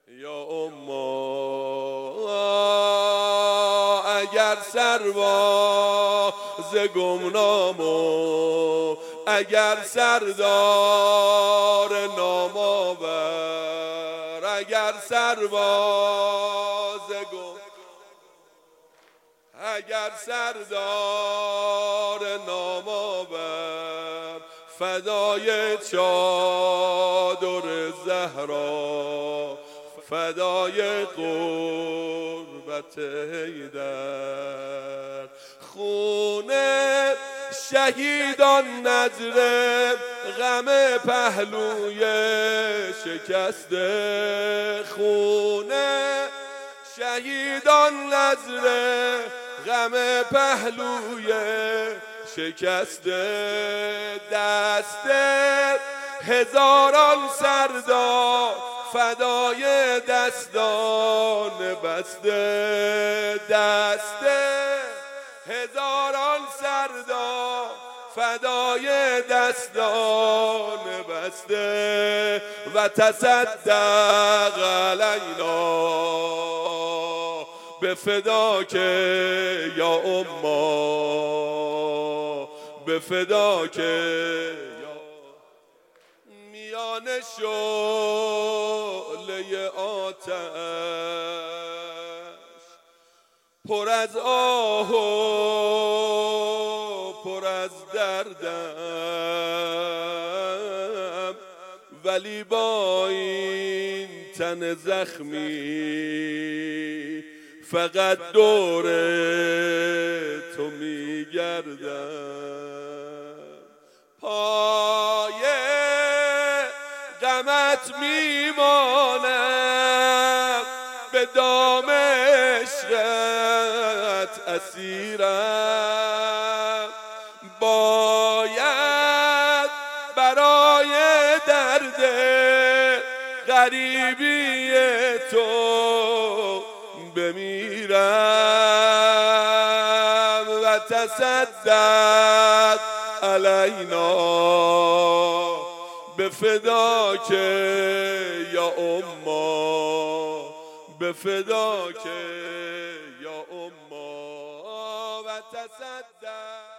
یا اما اگر سرباز گمنامو، اگر سردار نامآور، اگر سرباز اگر سردار نامآور، فدای چادر زهرا، فدای قربت حیدر. خون شهیدان نذر غم پهلوی شکسته، خون شهیدان نذر غم پهلوی شکسته. دست هزاران سردار فدای دستان بسته، دست هزاران سردار فدای دستان بسته. و تصدق علینا به فداک یا اما، به فداک میان شعله آتش، پر از آه و پر از دردم، ولی با این تن زخمی فقط دور تو میگردم. پای غمت میمانم، به دام عشقت اسیرم. باید برای درد غریبی تو بمیرم. و تصدق علینا به فداک یا اما، به فداک یا اما. و تصدق